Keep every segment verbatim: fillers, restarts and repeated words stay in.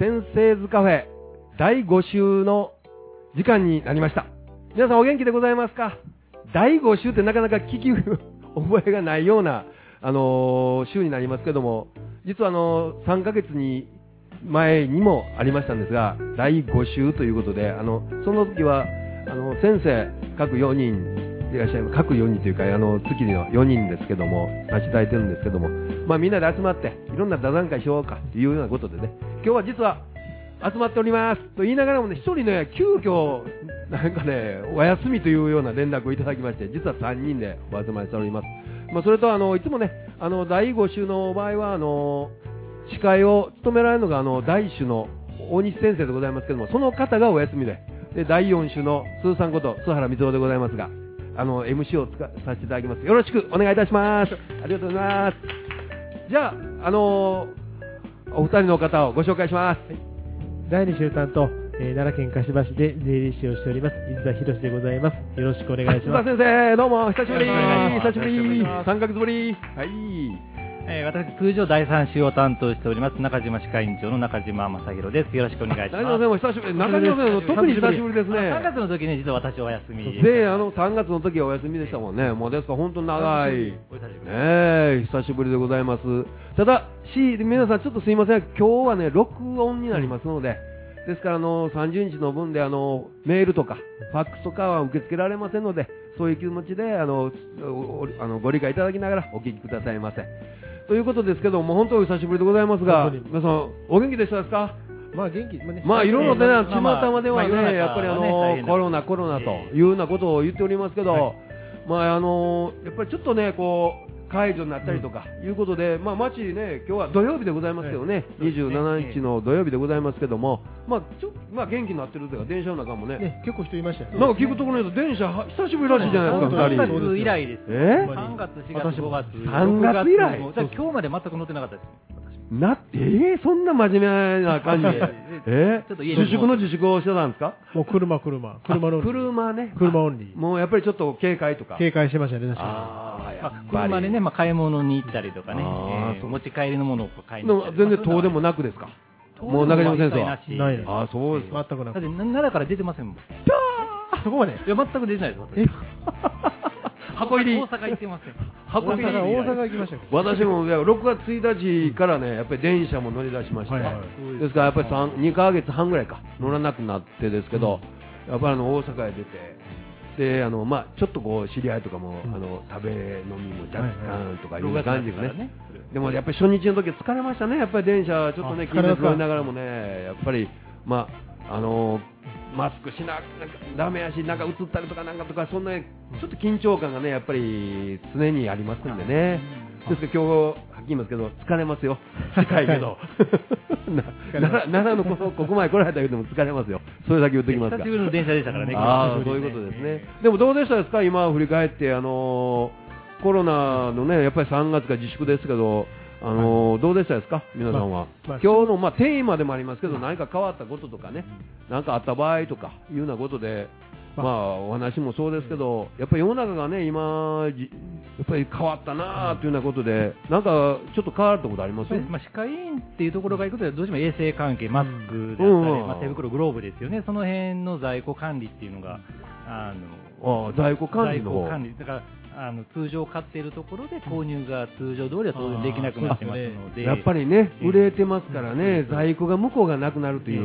先生図カフェだいご週の時間になりました。皆さんお元気でございますか？だいご週ってなかなか聞き覚えがないような、あのー、週になりますけども、実はあのー、さんかげつに前にもありましたんですが、だいご週ということで、あのその時はあの先生各よにんいらっしゃいます。各よにんというか、あの月のよにんですけども、差し抱えてるんですけども、まあみんなで集まっていろんな座談会しようかというようなことでね、今日は実は集まっておりますと言いながらもね、一人ね、急遽なんかね、お休みというような連絡をいただきまして、実はさんにんでお集まりしております。まあそれとあのいつもね、あのだいご週の場合はあの司会を務められるのがあの第一種の大西先生でございますけども、その方がお休みで、でだいよん週のスーさんこと須原光雄でございますが、あの エムシー をつかさせていただきます。よろしくお願いいたします。ありがとうございます。じゃあ、あのー、お二人の方をご紹介します。はい、 だいに週担当、えー、奈良県香芝市で税理士をしております伊沢博でございます。よろしくお願いします。 伊沢先生、どうも久しぶり。久しぶり。さんかげつぶり。はい。 えー、私、通常だいさん週を担当しております中島歯科院長の中島正弘です。よろしくお願いします。 中島先生も久しぶり。中島先生も特に久しぶりですね。 さんがつの時ね、実は私お休みで、あのさんがつの時はお休みでしたもんね。もうですから本当に長い。ねえ、久しぶりでございます。ただし、皆さんちょっとすいません。今日はね録音になりますので、ですからあのさんじゅうにちの分であのメールとかファックスとかは受け付けられませんので、そういう気持ちであのあのご理解いただきながらお聞きくださいませ。ということですけども、本当に久しぶりでございますが、皆さんお元気でしたですか？ まあ元気、まあね、 まあいろいろとね、巷まではね、 まあやっぱりあのコロナコロナというようなことを言っておりますけど、はい、まああのやっぱりちょっとねこう解除になったりとかいうことで、まあ街ね今日は土曜日でございますけどね、にじゅうしちにちの土曜日でございますけども、まあちょまあ元気になってるというか電車の中もね、 ね結構人いましたよね。 なんか聞くところによると電車久しぶりらしいじゃないですか。 さんがつ以来です。 え？ さんがつ、しがつ、ごがつ、 さんがつ以来。 今日まで全く乗ってなかったです。 なえー、そんな真面目な感じで、えー、自粛の自粛をしてたんですか？ もう車車車の車ね、 車オンリー。 もうやっぱりちょっと警戒とか警戒してましたね。確かに。 ああ、車でね、まあ買い物に行ったりとかね、えー、持ち帰りのものを買いに行ったり。 全然遠でもなくですか？もう中島先生はないです。 あ、そうです。 全くなく。 だって奈良から出てませんもん。 そこまで。 いや全く出てないです。 え箱入り。 大阪行ってません。 箱入り。大阪行きました。 私もろくがつついたちからね、やっぱり電車も乗り出しました。ですからやっぱりにかげつはんぐらいか乗らなくなってですけど、やっぱりあの大阪へ出て。であのまあ、ちょっとこう知り合いとかも、うん、あの食べ飲みも若干とかいう感じでね、はいはい、でもやっぱり初日の時は疲れましたね、やっぱり電車ちょっとね、気になりながらもね、やっぱり、まあ、あのマスクしなダメやし、なんか映ったりとかなんかとか、そんなちょっと緊張感がね、やっぱり常にありますんでね、ですから今日はっきり言いますけど、疲れますよ、近いけど、奈良のこここまで来られたけども疲れますよ、それだけ言っておきますが、 久しぶりの電車でしたからね、 ああ、そういうことですね。でもどうでしたですか、今振り返って、あのー、コロナのね、やっぱりさんがつから自粛ですけど、あのー、どうでしたですか、皆さんは。まあまあ、今日の、まあ、テーマでもありますけど、何か変わったこととかね、何かあった場合とかいうようなことで、まあ、お話もそうですけど、やっぱり世の中がね、今、やっぱり変わったなというようなことで、なんかちょっと変わったことあります？ まあ、歯科医院っていうところが行くと、どうしても衛生関係、マスクであったり、うん、まあ、手袋、グローブですよね、その辺の在庫管理っていうのが、あのあ在庫管理の方、 在庫管理だからあの通常買っているところで購入が通常通りは当然できなくなってますので、 やっぱりね、売れてますからね、在庫が向こうがなくなるという、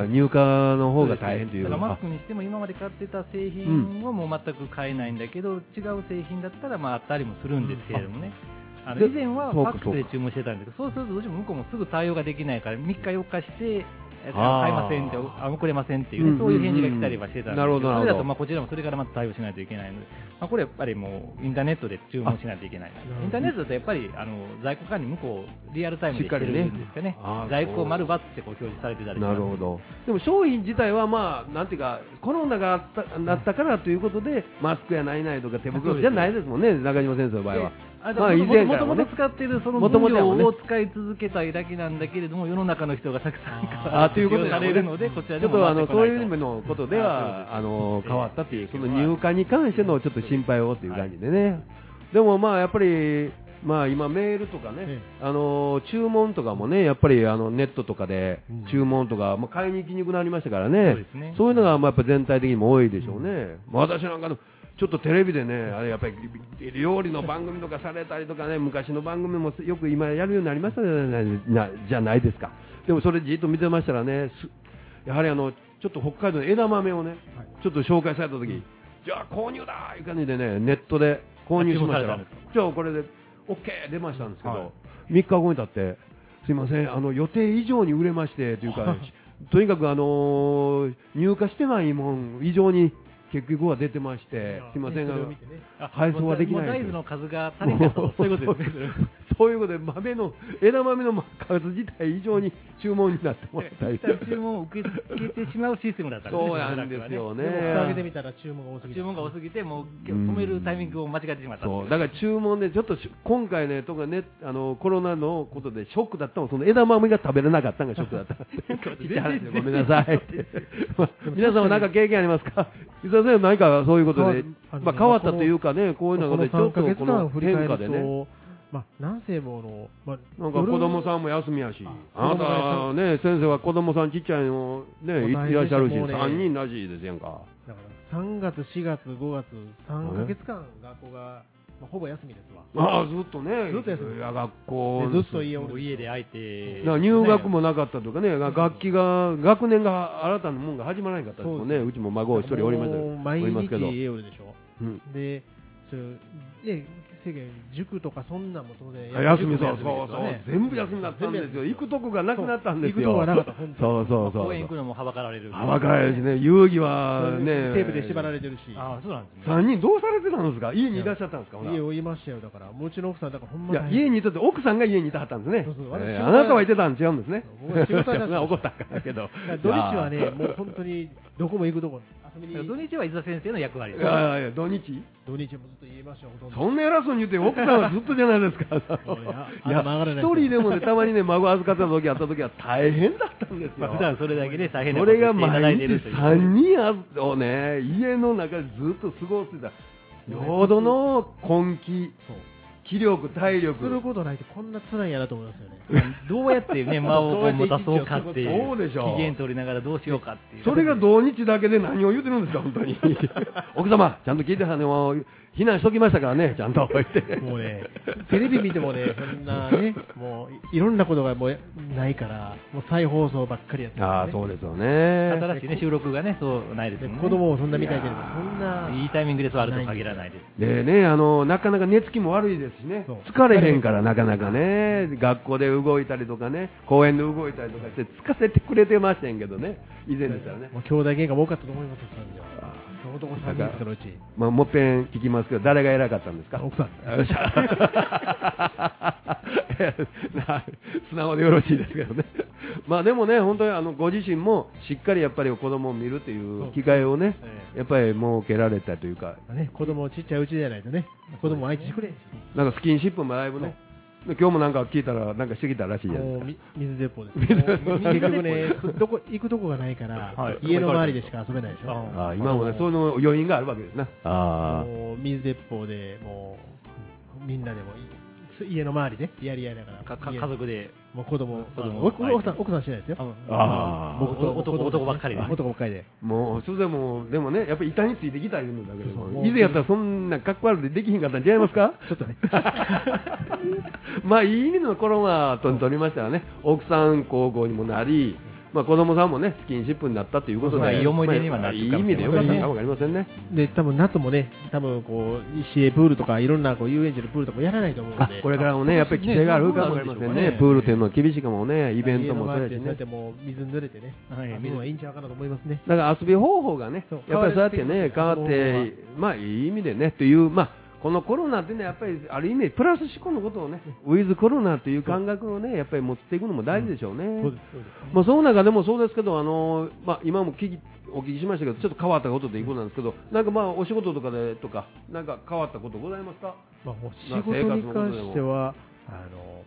入荷の方が大変という。 だからマスクにしても今まで買ってた製品はもう全く買えないんだけど、違う製品だったらまああったりもするんですけれどもね。あの以前はファックスで注文してたんですけど、そうするとどうしても向こうもすぐ対応ができないからみっかよっかして買いませんって、あ送れませんっていう、ね、そういう返事が来たりはしてたんですけど、それだとまあこちらもそれからまた対応しないといけないので、まあ、これやっぱりもうインターネットで注文しないといけない。インターネットだとやっぱりあの在庫管理向こうリアルタイムでしてるんですかね。在庫丸バツってこう表示されてたりします。 なるほど。でも商品自体はまあなんていうかコロナがあったなったからということでマスクやないないとか手袋じゃないですもんね、中島先生の場合は。 まあ以前からもともと使っているその分量を使い続けたいだけなんだけれども、世の中の人がたくさんから使用されるので、こちらでもちょっとあのそういう意味のことではあの変わったという、その入荷に関してのちょっと心配をという感じでね。でもまあやっぱりまあ今メールとかね、 えあのー注文とかもね、やっぱりあのネットとかで注文とか、まあ、買いに行きにくくなりましたからね、 そうですねそういうのがまあやっぱ全体的にも多いでしょうね。まあ私なんかのちょっとテレビでね、あれやっぱり料理の番組とかされたりとかね、昔の番組もよく今やるようになりましたじゃないなじゃないですか。でもそれじっと見てましたらね、すやはりあのちょっと北海道の枝豆をね、 はいちょっと紹介された時、じゃあ購入だーいう感じでね、ネットで購入しましたら、 あ注文されたんですかじゃあこれで OK 出ましたんですけど、 はいみっかごに経ってすいません、あの予定以上に売れましてというか、とにかくあのー入荷してないもん以上に結局は出てまして、すいませんが、 それを見てねあ配送はできないもう大豆の数が足りなかったと、そういうことですね。 そういうことで豆の枝豆の数自体以上に注文になってもらったり一旦注文を受け付けてしまうシステムだったんですね。 そうなんですよね。 でも蓋開けてみたら注文が多すぎて注文が多すぎて、もううん止めるタイミングを間違えてしまったんですそうだから注文でちょっとし今回ねとかねあのコロナのことでショックだったのその枝豆が食べれなかったのがショックだった。ちっちゃい話でごめんなさいって。まあ皆さんは何か経験ありますか？伊沢先生何かそういうことであのまあ変わったというかねこういうのこのでちょっさんかげつとこのかん振り返変化でね。 ると、まあ、南西もの、まあ、 なんか子供さんも休みやし、あな子供がたね先生は子供さんちっちゃいのねいもう大変いらっしゃるしでしたもうねさんにんらしいですやんか。 だからさんがつ、しがつ、ごがつ、さんかげつかん学校が、まあ、ほぼ休みですわ。 ああずっとねずっと休みいや学校でずっと家をもう家で空いて、 だから入学もなかったとかね、楽器が、学年が新たなもんが始まらなかったですもんね、うちも孫一人おりますもう毎おりますけど、 日家おるでしょ。 うんで、そうで世間塾とかそんなんも当然休み、 塾そうもそう休みですよねそう、全部休みだったんですよ、行くとこがなくなったんですよ、 そう行くとこがなかった本当にそうそうそう、 公園行くのもはばかられる。 はばかられるしね、遊戯はね、 テープで縛られてるし、 ああ、そうなんですね。 さんにんどうされてたんですか、家にいらっしゃったんですか、ほな家をいましたよ、だから、もううちの奥さん、だからほんまいや大変家にいたって奥さんが家にいたはったんですね、 そうそうえ私ーあなたはいてたん違うんですね、 僕は仕事はなし怒ったんかけど、 土日はね、もう本当にどこも行くとこ、遊びに、 土日は伊沢先生の役割いです。 やいやいや、土日土日もずっと言いましたよ、ほとんど。 そんな偉そうに言って、奥さんはずっとじゃないですか。 そうねあいや、 頭上がらない一人でもね、たまにね、孫預かってた時あった時は大変だったんですよ。 まあ普段それだけで大変なそことをしていただれが毎日いているという。 さんにんをね、家の中でずっと過ごしてた。よどの根気、 そう気力、体力。 することないってこんな辛いんやなと思いますよね。 どうやってね、間をこう持たそうかっていう。 そうでしょ期限取りながらどうしようかっていう。 それが土日だけで何を言うてるんですか、本当に。奥様、ちゃんと聞いてはね、もう避難しときましたからね、ちゃんと言って。 もうね、テレビ見てもね、そんなね、もういろんなことがもうないから、もう再放送ばっかりやってる、ね。 ああ、そうですよね。 新しいね、収録がね、そうないですでもんね。 子供もそんなみたいけれど、そんな。 いいタイミングで座ると限らないです。 でね、あの、なかなか寝つきも悪いですしねそう、 疲れへんからなかなかね、学校で動いたりとかね、公園で動いたりとかして疲れてくれてましたんけどね、以前でしたらね。 もう兄弟喧嘩も多かったと思いますよ、三人は。男さんにんですから、うち。 まあ、もっぺん聞きますけど、誰が偉かったんですか奥さん。 よっしゃ素直でよろしいですけどね。まあでもね、本当にあのご自身もしっかりやっぱり子供を見るという機会をね、やっぱり設けられたというか、 ね、子供ちっちゃいうちじゃないとね、子供相手してくれんし。 なんかスキンシップもだいぶね、で今日もなんか聞いたら、なんかしてきたらしいじゃないですか。 もうみ水鉄砲です。もう結局ね、どこ行くとこがないから、 はい家の周りでしか遊べないでしょ。 ああ今もね、そういうの余韻があるわけですな。あもう水鉄砲でもうみんなでもい家の周りでやり合いながら、 かか家家族で。 もう子供、 子供奥奥さん奥さんしないですよ。 あ僕と男男ばっかりで。 男ばっかりで。 あ、もう、それでも、でもね、やっぱり板についてきたいうんだけども、 そうそう以前やったらそんなかっこ悪くてできひんかったんちゃいますかちょっとね。 まあ、いい意味のコロナと取りましたらね、奥さん孝行にもなり、まあ、子供さんもね、スキンシップになったということで、 まあいい思い出にはなまあいい意るかもしれない味でよかったのかもわかりませんね。 で、多分夏もね、多分こう、市営プールとか、いろんなこう遊園地のプールとかもやらないと思うんあで。 これからもね、やっぱり規制があるかもわかりませんね。プールというのは厳しいかもね、イベントもそうやしね家の周りでそうやって。もう水に濡れてね、 はい遊ぶのはいいんちゃうかなと思いますね。 だから遊び方法がねそう、 やっぱりそうやってね、変変わわっってて、まあいい意味でね、という、まあ、このコロナってね、やっぱりある意味、プラス思考のことをね、ウィズコロナという感覚をね、やっぱり持っていくのも大事でしょうね。 そうです、そうです。 まあ、その中でもそうですけど、あのまあ、今も聞きお聞きしましたけど、ちょっと変わったことということなんですけど、なんかまあお仕事とかでとか、なんか変わったことございますか？ まあ、お仕事に関しては、あの、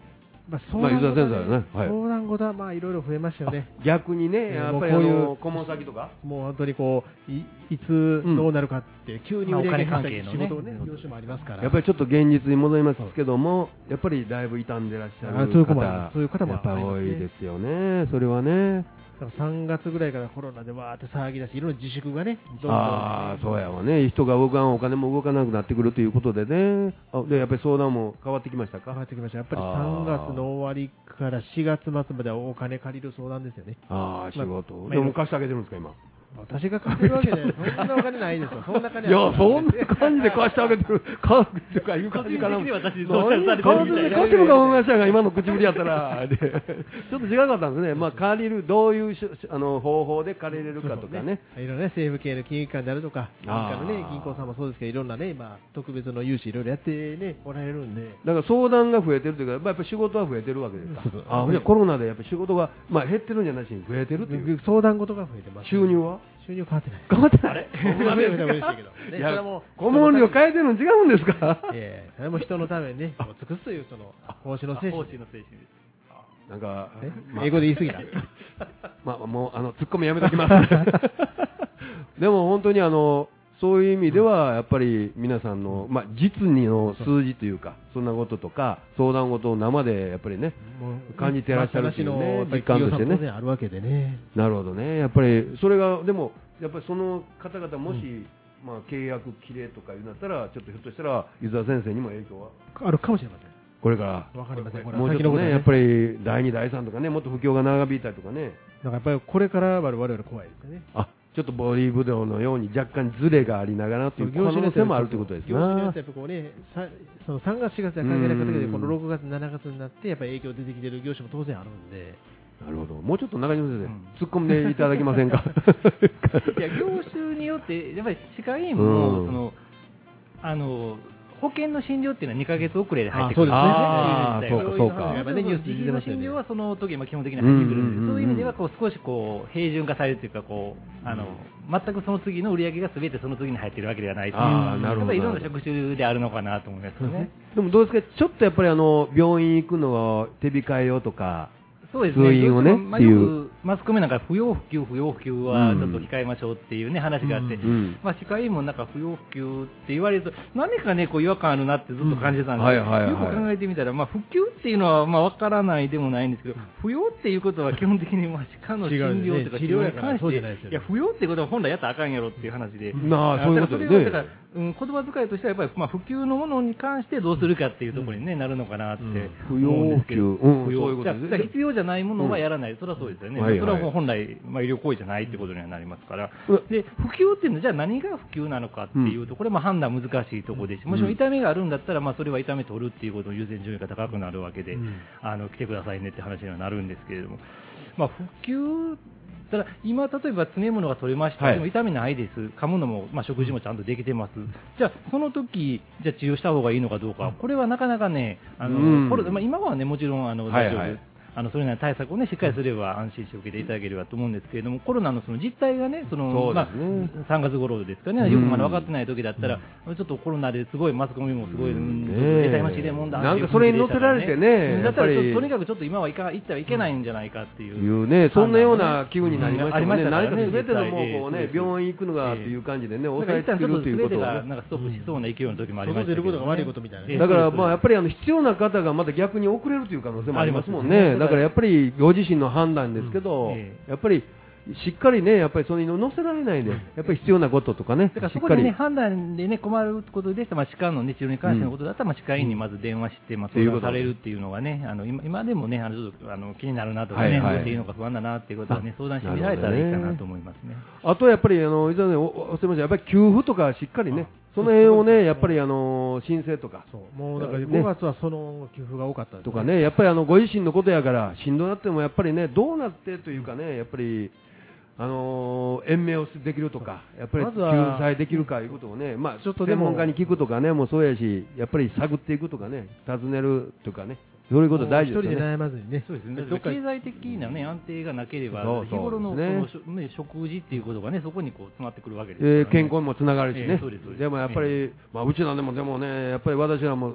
まあ、相談事はね、 まあ、湯沢先生はね、はい、 相談事はまあいろいろ増えましたよね。 逆にね、やっぱりあの顧問先とか、 もう本当にこう い, いつどうなるかって、うん、急に売り上げ関係の、ね、仕事をね、業種もありますから、 やっぱりちょっと現実に戻りますけども、やっぱりだいぶ傷んでらっしゃる方、 そういう方もやっぱり多いですよね、それはね。 さんがつぐらいからコロナでわーって騒ぎ出し、いろいろ自粛がね、 どんどんああ、そうやわね、人が動かん、お金も動かなくなってくるということでね、あでやっぱり相談も変わってきましたか。 変わってきました。やっぱりさんがつの終わりからしがつ末まではお金借りる相談ですよね。 ああ、仕事、まあ、でも貸してあげてるんですか、今。 私が貸してるわけで、そんなお金ないですよ。そんな金いや、そんな感じで貸してあげてる、貸すとかいう感じかな。 私、 そういう感じで貸してるか思いましたが、今の口ぶりやったら、でちょっと違かったんですね。まあ、借りる、どういうしあの方法で借りれるかとかね。 いろいろね、政府系の金融機関であるとか、なんかのね、銀行さんもそうですけど、いろんなね、今、特別の融資いろいろやってね、おられるんで。 だから相談が増えてるというか、やっぱり仕事は増えてるわけですか。あ、じゃあコロナでやっぱり仕事が、まあ、減ってるんじゃなしに増えてるという。 相談事が増えてます、 収入は収入変わってない。 変わってない。 あれそんな嬉しいけど。 いや、顧問料変えてるの違うんですか。 ええ、それも人のためにね、尽くすというその奉仕の精神。 奉仕の精神です。 なんか、 まあ、英語で言い過ぎた。 まあ、もうあのツッコミやめときます。でも本当にあのそういう意味ではやっぱり皆さんの、まあ、実にの数字というか、そんなこととか相談事を生でやっぱりね感じてらっしゃるというね、実感としてね。 あるわけでね。 なるほどね。やっぱりそれがでもやっぱりその方々もし、うん、まあ契約切れとかいうなったらちょっとひょっとしたら湯沢先生にも影響はあるかもしれません。 これからわかりません。 もうちょっとね、ねやっぱりだいにだいさんとかね、もっと不況が長引いたりとかね。 だからやっぱりこれから我々怖いですよね。 あ、ちょっとボディーブドウのように若干ズレがありながらという可能性もあるということですね。 業種によってやっぱこうね、そのさんがつしがつは関係なかったけど、このろくがつしちがつになってやっぱり影響出てきている業種も当然あるんで。 なるほど。もうちょっと中島先生、うん、突っ込んでいただけませんか。 いや、業種によってやっぱり歯科医院も、うん、そのあの保険の診療っていうのはにかげつ遅れで入ってくるんですね。 ああ、そうかそうか。 自費の診療はその時基本的に入ってくるんです。そういう意味ではこう少しこう平準化されるというか、こうあの全くその次の売り上げがすべてその次に入っているわけではないという。 ああ、なるほど。 やっぱりいろんな職種であるのかなと思いますよね。 でもどうですか。ちょっとやっぱりあの病院行くのは手控えようとか。 そうですね、 通院をねっていう、 マスコミなんか不要不急、不要不急はちょっと控えましょうっていう、ね、話があって、 うん、 まあ、歯科医院もなんか不要不急って言われると、何かね、こう違和感あるなってずっと感じてたんですけど、よく考えてみたら、まあ、不急っていうのはまあ分からないでもないんですけど、不要っていうことは基本的にまあ歯科の診療とか治療に関して、いや、不要っていうことは本来やったらあかんやろっていう話で、 まあ、そういうことですね。 だから、うん、言葉遣いとしてはやっぱり、まあ、普及のものに関してどうするかっていうところに、ね、なるのかなって思うんですけど、不要、じゃあ必要じゃないものはやらない、それはそうですよね、はいはい、それはもう本来、まあ、医療行為じゃないってことにはなりますから、うん、で普及っていうのは、じゃあ何が普及なのかっていうと、これも判断難しいところですし、もちろん痛みがあるんだったら、まあ、それは痛み取るっていうことの優先順位が高くなるわけで、うん、あの来てくださいねって話にはなるんですけれども、まあ、普及ただ今、例えば詰め物が取れました、はい、でも痛みないです、噛むのも、まあ、食事もちゃんとできてます、じゃあ、その時じゃあ治療した方がいいのかどうか、これはなかなかね、あの、うんまあ、今はね、もちろんあの大丈夫。はいはい、あのそれなりの対策を、ね、しっかりすれば安心して受けていただければと思うんですけれども、コロナのその実態がね、そのそうですね、まあ、さんがつ頃ですかね、よくまだ分かってない時だったら、うん、ちょっとコロナですごいマスコミもすごい、得体の知れもんだなんかそれに乗せられてね、 だったらとにかくちょっと今はいか行ってはいけないんじゃないかっていう、 いうね、そんなような気分になりましたもんね、何かすべてのもうこうね、病院行くのがっていう感じでね、抑えつけるということを、 なんかストップしそうな勢いの時もありましたけど、 だからまあやっぱりあの必要な方がまた逆に遅れるという可能性もありますもんね。だからやっぱりご自身の判断ですけど、うんええ、やっぱりしっかりね、やっぱりそれに乗せられないで、やっぱり必要なこととかね、 だからそこでね、判断でね、困ることでしたら、まあ、歯科の、ね、治療に関してのことだったら、まあ、歯科医院にまず電話して、まあ、相談されるっていうのがね、あの 今, 今でもね、あのちょっとあの気になるなとかね、はいはい、どうしていいのか不安だなっていうことはね、相談してみられたらいいかなと思いますね。 あとやっぱり、あの、以前ね、お忘れました、やっぱり給付とかしっかりね、その辺をね、やっぱりあの申請とか、 そうもうだからごがつはその給付が多かったです、ね、 とかね、やっぱりあのご自身のことやから、しんどなってもやっぱりね、どうなってというかね、やっぱり。あのー、延命をできるとか、やっぱり救済できるかいうことをね、まあ、ちょっと専門家に聞くとかね、もうそうやし、やっぱり探っていくとかね、尋ねるとかね、そういうこと大事ですよね。 一人で悩まずにね。 そうですね。経済的なね、安定がなければ、そうそう日頃のこの、ね、食事っていうことがね、そこにこう詰まってくるわけですから、ね。 えー、健康にもつながるしね。 えー、そうですそうですでもやっぱり、えー、まあうちらでもでもね、やっぱり私らも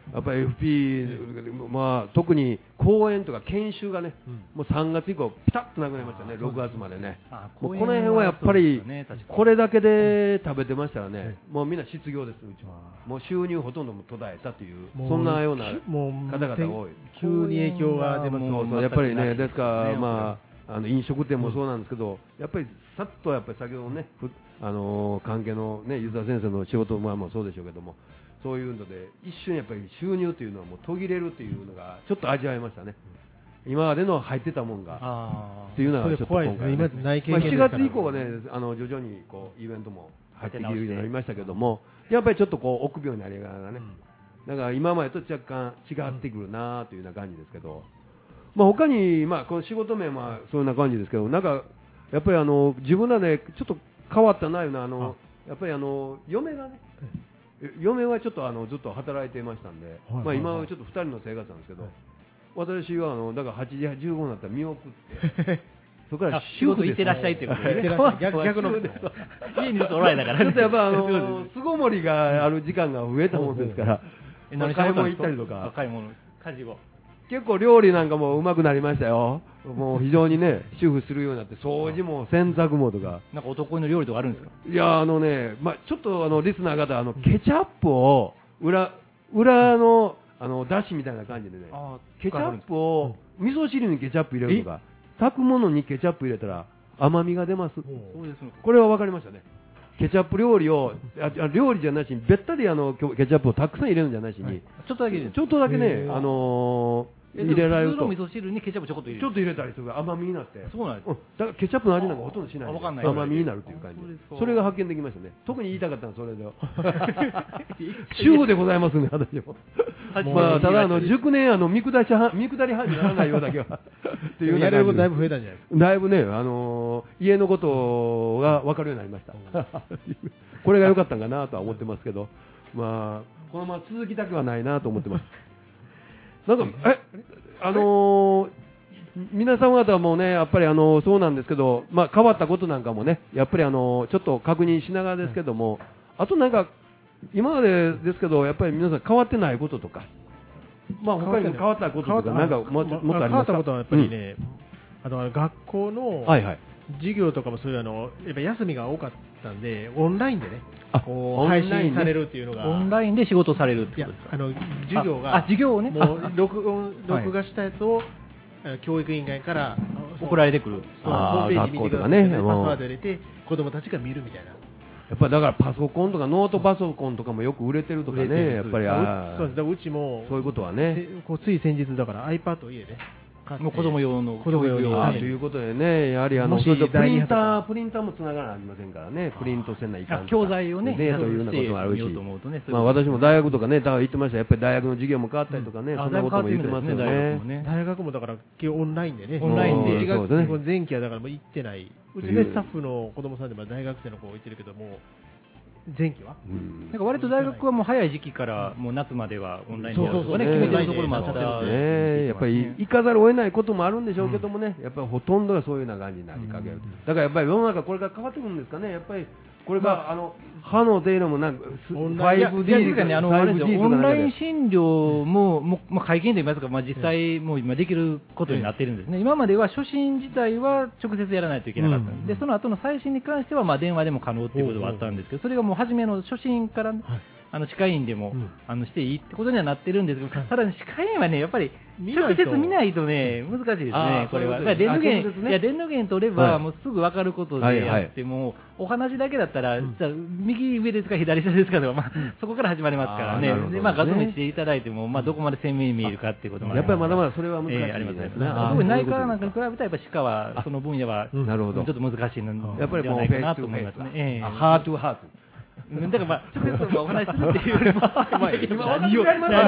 やっぱり エフピー、まあ、特に講演とか研修がね、うん、もうさんがつ以降、ピタッとなくなりましたね、ろくがつまでね、もうこの辺はやっぱり、これだけで食べてましたらね、うん、もうみんな失業です、うちは。もう収入ほとんども途絶えたという、そんなような方々が多い。 急に影響が出ます。 そうそう、やっぱりね、ですから、まあ、あの飲食店もそうなんですけど、やっぱりさっとやっぱり先ほどね、あのー、関係のね、湯沢先生の仕事もそうでしょうけども、そういうので一瞬やっぱり収入というのはもう途切れるというのがちょっと味わいましたね。今までの入ってたもんがっていうのはちょっと今回、ね、まあ、しちがつ以降はね、あの徐々にこうイベントも入ってくるようになりましたけども、やっぱりちょっとこう臆病になりながらね、だから今までと若干違ってくるなというような感じですけど、まあ、他にまあこの仕事面はそういうような感じですけど、なんかやっぱりあの自分らでちょっと変わったないうのはあのやっぱりあの嫁がね。嫁はちょっとあのずっと働いていましたんで、はいはいはい、まあ、今はちょっとふたりの生活なんですけど、はい、私はあのだからはちじじゅうごになったら見送ってそこから仕事行ってらっしゃいってことで、ね、逆, 逆の家にずっとおられだからね、 ちょっとやっぱあの巣ごもりがある時間が増えたもんですから、まあ、買い物行ったりとか、 買い物家事を結構料理なんかもうまくなりましたよ。もう非常にね、主婦するようになって、掃除も洗濯もとか。 なんか男の料理とかあるんですか？ いや、あのね、まあ、ちょっとあのリスナー方、あのケチャップを裏、裏のあのだしみたいな感じでね、ケチャップを、味噌汁にケチャップ入れるとか、炊くものにケチャップ入れたら甘みが出ます。これは分かりましたね。ケチャップ料理を、あ料理じゃないし、べったりあのケチャップをたくさん入れるんじゃないしに、はい、 ちょっとだけちょっとだけね、あのー入れられると普通の味噌汁にケチャップちょこっと入れるちょっと入れたりする甘みになって、 そうなんです、 うん、だからケチャップの味なんかほとんどしない、 ない甘みになるという感じ、それが発見できましたね。特に言いたかったのはそれで主婦でございますね、私もまあ、ただあの熟年あの見下しは見下り班にならないようだけはっていうやれることだいぶ増えたんじゃないですか。 だいぶね、あのー、家のことが分かるようになりましたこれが良かったんかなとは思ってますけど、まあ、このまま続きたくはないなと思ってますなんかえあのー、皆様方もねやっぱりあのー、そうなんですけど、まあ、変わったことなんかもねやっぱりあのー、ちょっと確認しながらですけども、あとなんか今までですけどやっぱり皆さん変わってないこととか、まあ他にも変わったこととかなんかももっとありますか？ 変わったことはやっぱりね、うん、あの学校の授業とかもそういうあのやっぱ休みが多かったんでオンラインでねこう配信されるっていうのが、 オンラインで仕事されるってことですか？ あの授業があ授業をねもう録音録画したやつを教育委員会から送られてくる、 ホームページ見てください、ね、パスワード入れて子供たちが見るみたいな。 やっぱりだからパソコンとかノートパソコンとかもよく売れてるとかね、やっぱりあそうです。だからうちもそういうことはね、 こうつい先日だから iPad を家でもう子供用の子供用のあということでね、やはりあのプリンタープリンターもつながらありませんからね、プリントせんないかん教材をねというようなこともあるし、 ね、 まあ私も大学とかね、だから言ってました。やっぱり大学の授業も変わったりとかね、うん、そんなことも言ってますよね。 ね大学もだからオンラインでね、 オンラインでいちがつね前期はだからもう行ってない。うちねスタッフの子供さんでも大学生の子が行ってるけども。前期は、 うん、なんか割と大学はもう早い時期からもう夏まではオンラインでやるとかね決めてるところもあった、 ね、やっぱり行かざるを得ないこともあるんでしょうけどもね、やっぱりほとんどがそういうような感じになりかける、うん、だからやっぱり世の中これから変わってくるんですかね。やっぱりこれが、まあ、あの歯の手入れもなんか ファイブディー とかね、あのオンライン診療も、もまあ、会見で言いますか、まあ、実際もう今できることになっているんですね。今までは初診自体は直接やらないといけなかったんで、その後の再診に関してはまあ電話でも可能っていうことがあったんですけど、それがもう初めの初診から、ね、あの歯科医院でも、うん、あのしていいってことにはなってるんですけど、ただ、ね、歯科医院はねやっぱり直接見ないとね難しいですね。これは電話源、ね、いや電話源取れば、はい、もうすぐ分かることでやっても、はいはい、お話だけだったら、うん、じゃあ右上ですか左下ですかとか、まあ、そこから始まりますからね。でまあ画像にしていただいても、まあどこまで鮮明に見えるかっていうこともあります。 やっぱりまだまだそれは難しいですね。えー、ありますね。 特に内科なんかに比べたらやっぱ歯科はその分野はちょっと難しいのではないかなと思いますね。 ハートゥハート。 だからまあ直接お話しするっていうよりも今何を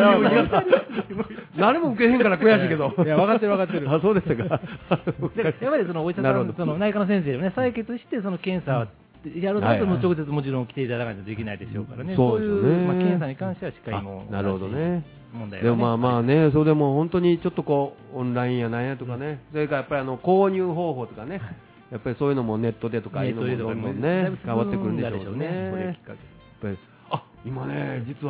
何も受けへんから悔しいけど、 いや分かってる分かってる。 あそうでしたか。 やっぱりそのお医者さん、その内科の先生でもね採血してその検査やるとも直接もちろん来ていただかないとできないでしょうからね。そういうまあ検査に関してはしっかりもなるほどね。問題はね。でもまあまあね、それでも本当にちょっとこうオンラインやなんやとかね、それからやっぱりあの購入方法とかね。やっぱりそういうのもネットでとかいうのもどんどんね変わってくるんでしょうね。あ、今ね実は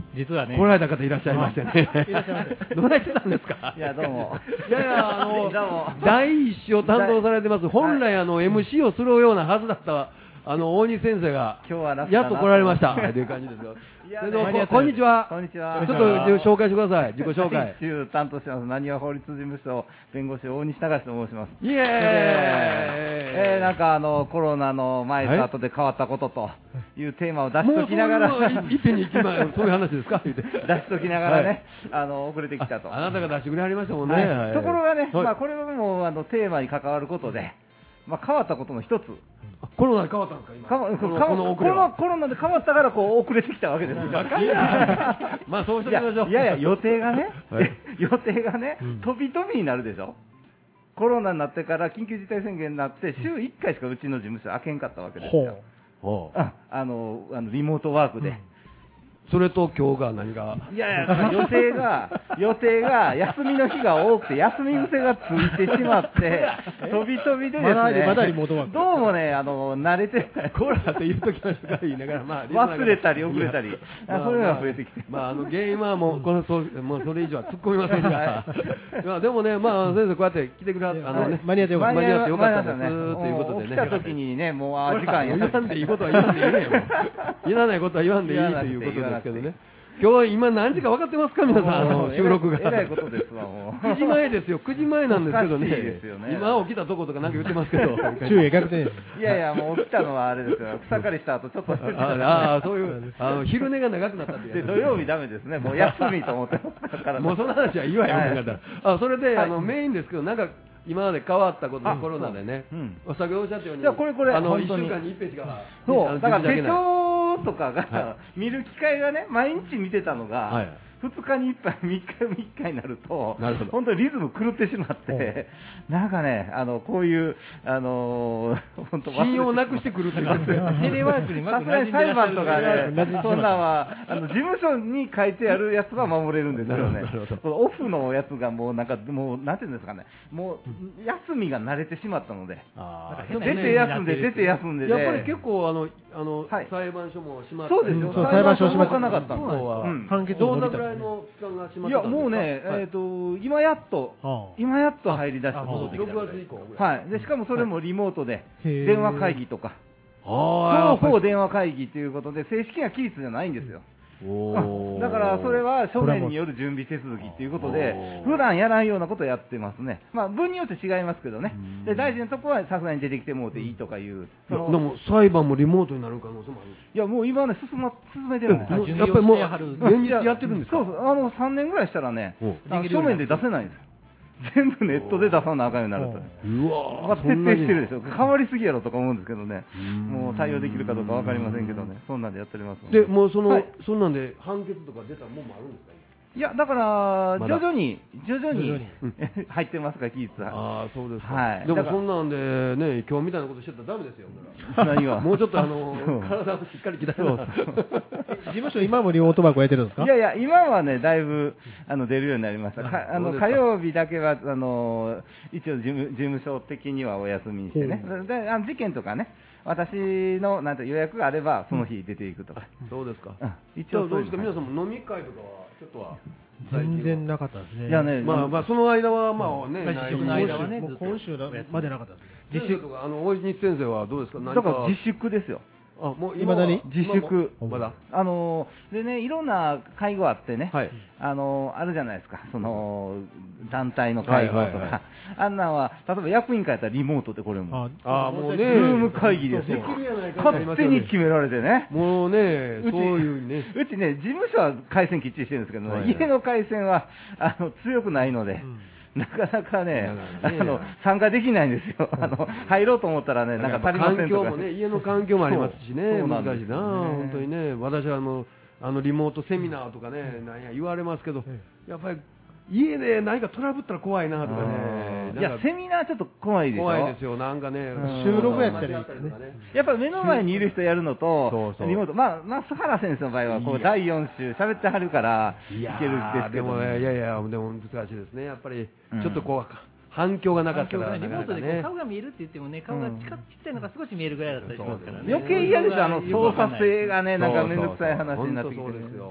実はね。 来られた方いらっしゃいましてね。 いらっしゃいませ。 どうやってたんですか。 いや、どうも。 いやいや、あの、 どうも第一子を担当されてます。本来、あの、エムシー をするようなはずだったあの大西先生が今日は楽だなやっと来られましたという感じですよ。 いやそれではねここんにちは。 こんにちは。 ちょっと紹介してください。自己紹介。 州担当してます。なにわ法律事務所弁護士大西隆と申します。 イエーイ。 えー、なんかあのコロナの前と後で変わったことというテーマを出しときながら、 もうそういうのいっぺんに行きまそういう話ですか。言うて出しときながらね、 はいあの遅れてきたと。 あなたが出してくれはりましたもんね。 はいはいところがね、 はいまあこれはもうあのテーマに関わることで、まあ変わったことの一つ。 コロナで変わったんですか今。 かわこのかこの遅れはこのコロナで変わったからこう遅れてきたわけですよ。 バカやまあそうしておきましょう。 いやいや、予定がね、 はい予定がね、飛び飛びになるでしょ。コロナになってから緊急事態宣言になって、週いっかいしかうちの事務所開けんかったわけですよ。 ほうああのあのリモートワークで。 それと今日が何が。 いやいや、予定が、予定が、休みの日が多くて、休み癖がついてしまって、飛び飛びでですね、 まだまだリモートワークどうもね、あの、慣れてない。 コロナって言うときましょうか言いながら、まあ、 忘れたり遅れたりあそういうのが増えてきてまあ、まあ、あの原因はもうこのそうもうそれ以上は突っ込みませんが、まあでもね、まあ先生こうやって来てくれはあのね間に合ってよかった間に合ってよかったです間に合ということでね。 来た時にね、もうあ時間や言わんでいいことは言わんでいいね。いらないことは言わんでいいということですけどね。今日は今何時か分かってますか皆さん、あの収録が。 えらいことですわ、もう。 くじまえですよ、くじまえなんですけどね。 おかしいですよね今起きたとことかなんか言ってますけど。 昼夜逆転。 いやいや、もう起きたのはあれですよ。草刈りした後ちょっと。 ああ、そういう、あの、昼寝が長くなったっていう。 で、土曜日ダメですね。もう休みと思ってますから。 もうその話はいいわよ、 はいよかったらあ、それで、 はいあの、メインですけど、なんか、今まで変わったことでコロナでね、 うんお酒をおっしゃったように、 いやこれこれあの、一本当に週間に一遍しか、 そう、だから手自分だけない帳とかが、 は見る機会がね、毎日見てたのが、 はいふつかにいっかい、みっかにいっかいになると、 なるほど本当にリズム狂ってしまって、なんかね、あのこういう、あのー、本当信用をなくしてくるっていうか、 テレワークにまずさすがに裁判とかね馴染んでしまっ、たそんなんはあの事務所に書いてあるやつは守れるんですよねなるほどなるほど、 このオフのやつがもう、なんか、もうなんていうんですかね、もう休みが慣れてしまったので、 あー出て休んで、出て休んでで、 やっぱり結構、あの、あの、 はい裁判所も閉まったりそうですよ、 そう裁判所閉まって動かなかったんですそうはうん判決どんなも伸びたぐらいの期間が閉まいや、 ってたんですか。 もうね、 はいえっと、今やっとああ、 今やっと入り出してあ戻ってきたろくがつ以降ぐらい。 はい、でしかもそれもリモートで、 へー電話会議とか、 あ双方電話会議ということで、正式な期日じゃないんですよ。 おーだからそれは書面による準備手続きということでお、ー普段やらんようなことをやってますね、まあ、分によって違いますけどね、で大事なところはさすがに出てきてもうていいとかいう、 いそのやでも裁判もリモートになる可能性もある。 いや、もう今ね、進,、ま、進めてるんですよ。 もう準やっぱりもう備をしてはる現実やってるんですか。 そうそう、あのさんねんぐらいしたらねお、 あの書面で出せないんですよ。全部ネットで出さなあかんようになると。 うわまあ、 ー徹底してるでしょ、変わりすぎやろとか思うんですけどね、 んもう対応できるかどうか分かりませんけどね、そんなんでやっておりますのでもうその、 はいそんなんで判決とか出たもんもあるんですか。 いや、だから、 まだ徐々に、徐々に徐々に入ってますから、期日は。 ああそうですか。 はいでもだからそんなんでね今日みたいなことしてたらダメですよ。だから何がもうちょっとあのそう体をしっかり鍛えそうな。 事務所今もリモートワークやってるんですか？ いやいや、今はね、だいぶあの出るようになりました。かあのそうですか火曜日だけはあの一応事務、事務所的にはお休みにしてね、であの事件とかね、私のなんて予約があれば、その日出ていくとか、 そうですか。 うん一一応応そうういうのどですか皆さんも飲み会とかはちょっとは全然なかったですね。 いやね、 まあまあその間はまあね、 まあない自粛の間はねもう今週までなかったですね。 自粛とかあの大西先生はどうですか。何だから自粛ですよ。 あもう未だに自粛今もまだ。 あのでね、いろんな会合あってね、 はいあのあるじゃないですか、その団体の会合とか、 はいはいはいあんなんは、例えば役員会やったらリモートでこれも、 ああもうねズーム会議ですよ、 できるやないかってなりま勝すよね手に決められてね。 もうねうちそういうね。 うちね、事務所は回線きっちりしてるんですけどね、 はいはい家の回線はあの強くないので、なかなかね、 なかなかねあの参加できないんですよ、あの入ろうと思ったらね、なんか足りませんとか、 環境もね、家の環境もありますしそうね、 そうなんです難しいな、本当にね、私はあのあのリモートセミナーとかね、なんや言われますけど、やっぱり家で何かトラブったら怖いなとかね、 いや、セミナーちょっと怖いでしょ。 怖いですよ、なんかね、 ん収録やったらいいですね間違ったりとかねやっぱり目の前にいる人やるのとそう、そうリモート、まあ、まあ、須原先生の場合はこういやだいよん週喋ってはるからいいやけるんですーけど、 でもね、いやいや、でも難しいですね、やっぱりうんちょっとこう、反響がなかったら、 環境がねリモートでこうね顔が見えるって言ってもね、顔が近くちっちゃいのが少し見えるぐらいだったりしますからね。 余計嫌でしょ、あの操作性がね、なんかめんどくさい話い。 になってきて、 本当そうですよ。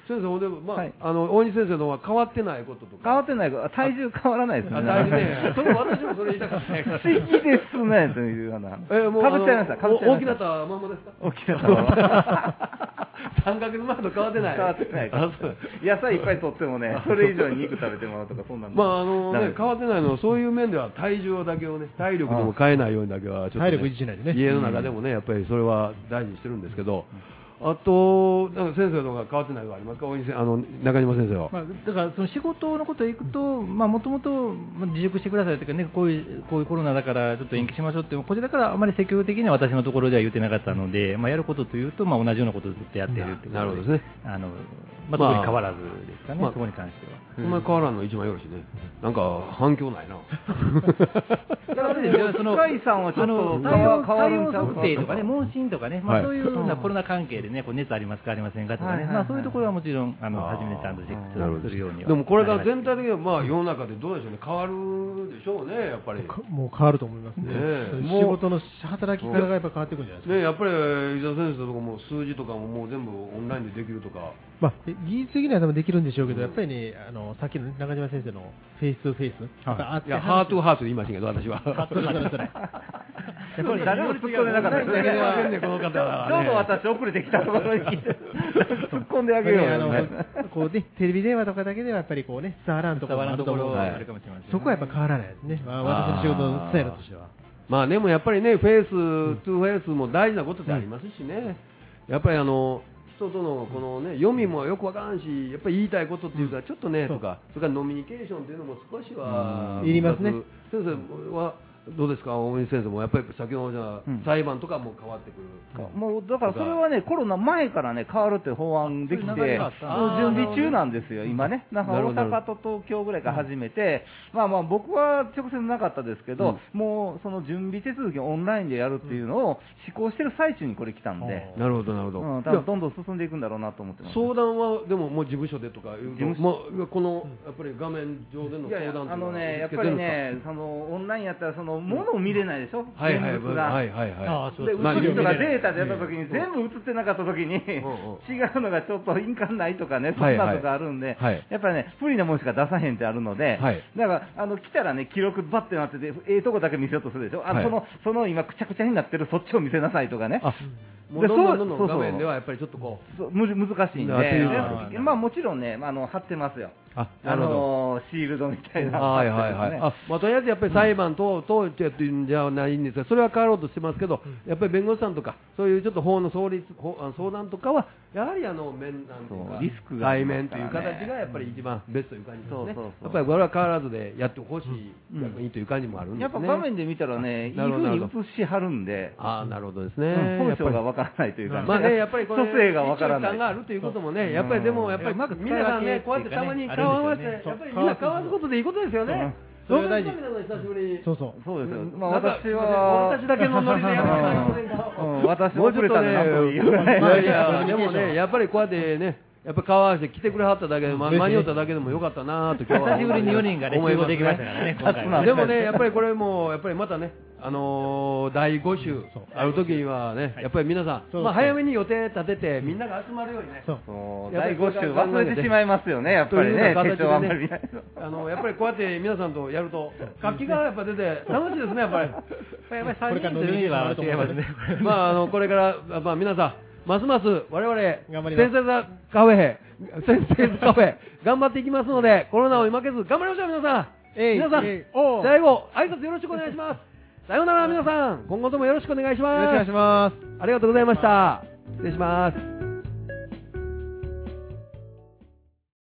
先生、でも、まあ、 はい、 あの、大西先生のは変わってないこととか。 変わってないこと、体重変わらないですね。 体重ね。それ私もそれ言いたかったね。 不思議ですね、というような。 え、もう。 かぶっちゃいました、かぶっちゃいました。 大きなったままですか？ 大きなったまま。 さんかげつまえと変わってない。 変わってない。野菜いっぱい取ってもね、それ以上に肉食べてもらうとか、そんなん。 まあ、あのね、変わってないのは、そういう面では体重だけをね、体力でも変えないようにだけは、ちょっと、ね、 体力維持しないでね。 家の中でもね、やっぱりそれは大事にしてるんですけど、あと、なんか先生のが変わってないのがありますか、大西あの中島先生は。 まあ、だからその仕事のことでいくと、もともと自粛してくださいというかね、こういうこういうコロナだからちょっと延期しましょうって、こちらからあまり積極的には私のところでは言ってなかったので、まあ、やることというと、まあ、同じようなことをずっとやっているということで、 なるほどですね。 あのまあ、特に変わらずですかね、まあ、そこに関しては。 お前変わらんの一番よろしいね。なんか反響ないな。 だからね、その深井さんはちょっと体温測定とかね、問診とかね、まあ、そういうようなコロナ関係でね、こう熱ありますかありませんかとかね、まあそういうところはもちろんあの初めてちゃんとチェックするようには。 でもこれから全体的にはまあ世の中でどうでしょうね、変わるでしょうね、やっぱり。 もう変わると思いますね。仕事の働き方がやっぱ変わってくるんじゃないですか。 ね、やっぱり伊沢先生とかも数字とかももう全部オンラインでできるとか。 まあ、技術的には多分できるんでしょうけど、やっぱりね、あのさっきの中島先生のフェイストゥフェイス、 いやハートゥハートで言いましたけど、私は。 それそれそれ。 やっぱり誰も突っ込んでなかったですね。 この方はちょうど私遅れてきたところに突っ込んであげようよ、ね。 こうね、テレビ電話とかだけではやっぱりこうね、伝わらんところがあると思うので、そこはやっぱ変わらないですね。まあ、私の仕事のスタイルとしては。 まあでもやっぱりね、フェイストゥフェイスも大事なことってありますしね。やっぱりあの人とのこのね、読みもよくわからんし、やっぱり言いたいことっていうか、ちょっとね、とか、それからノミニケーションっていうのも少しは、 いりますね。 先生は、どうですか、大西先生も、やっぱり先ほどじゃ、うん、裁判とかも変わってくる。 もう、だからそれはね、コロナ前からね、変わるって法案できて、準備中なんですよ、今ね。なんか大阪と東京ぐらいから始めて、うん、まあまあ僕は直接なかったですけど、うん、もうその準備手続きをオンラインでやるっていうのを施行してる最中にこれ来たんで。 なるほど、なるほど。 うん、多分どんどん進んでいくんだろうなと思ってます。 相談は、でももう事務所でとかいう、事務所まあ、この、やっぱり画面上での相談とか。 あのね、やっぱりね、そのオンラインやったら、その、ものを見れないでしょ、 はいはい現物が。 はいはいはい。 で、映る人がデータでやったときに、全部映ってなかったときに、違うのがちょっと印鑑ないとかね、そんなとかあるんで、やっぱりね、不利なものしか出さへんってあるので、だから、あの、来たらね、記録バッてなってて、ええとこだけ見せようとするでしょ。あの、その、その今、くちゃくちゃになってるそっちを見せなさいとかね。 もうどんどんどんどん画面ではやっぱりちょっとこう、難しいんで、まあもちろんね、あの、貼ってますよ。あのシールドみたいな。 はいはいはい。あ、まあとりあえずやっぱり裁判等々っていうんじゃないんですが、それは変わろうとしてますけど、やっぱり弁護士さんとか、そういうちょっと法の相立、相談とかは、やはりあの、面、なんていうか、 リスクが対面という形がやっぱり一番ベストという感じですね。やっぱりこれは変わらずでやってほしい、逆にという感じもあるんですね。 やっぱ画面で見たらね、いい風に映しはるんで。 ああ、なるほどですね。 本性がわからないというか。 まあね、やっぱりこれ、 蘇生がわからない。 があるということもね、やっぱりでも、やっぱり皆さんね、こうやってたまに顔を合わせて、やっぱりみんな顔を合わすことでいいことですよね。 それが大事。 久しぶりに。 そうそう。 そうですよ。まあ私は、 私だけのノリでやらないといけませんか。 私も遅れたんでなんといいよ。 いやいや、でもね、やっぱりこうやってね、やっぱ顔合わせて来てくれはっただけで、間に合っただけでもよかったなと今日は。 久しぶりによにんがね、集合できましたからね、今回は。 でもね、やっぱりこれも、やっぱりまたね、あのー、だいご週あるときにはね、やっぱり皆さん、まあ早めに予定立てて、みんなが集まるようにね。 そう。だいご週忘れてしまいますよね、やっぱりね。手帳あんまり見ないと。 あの、やっぱりこうやって皆さんとやると、活気がやっぱ出て楽しいですね、やっぱり。 やっぱりさんにんというには違いますね。 まあ、あの、これから、まあ皆さん、ますます我々、先生座カフェ、先生座カフェ、頑張っていきますので、コロナを負けず頑張りましょう、皆さん。皆さん、最後、挨拶よろしくお願いします。さようなら、皆さん。今後ともよろしくお願いします。 よろしくお願いします。 ありがとうございました。失礼します。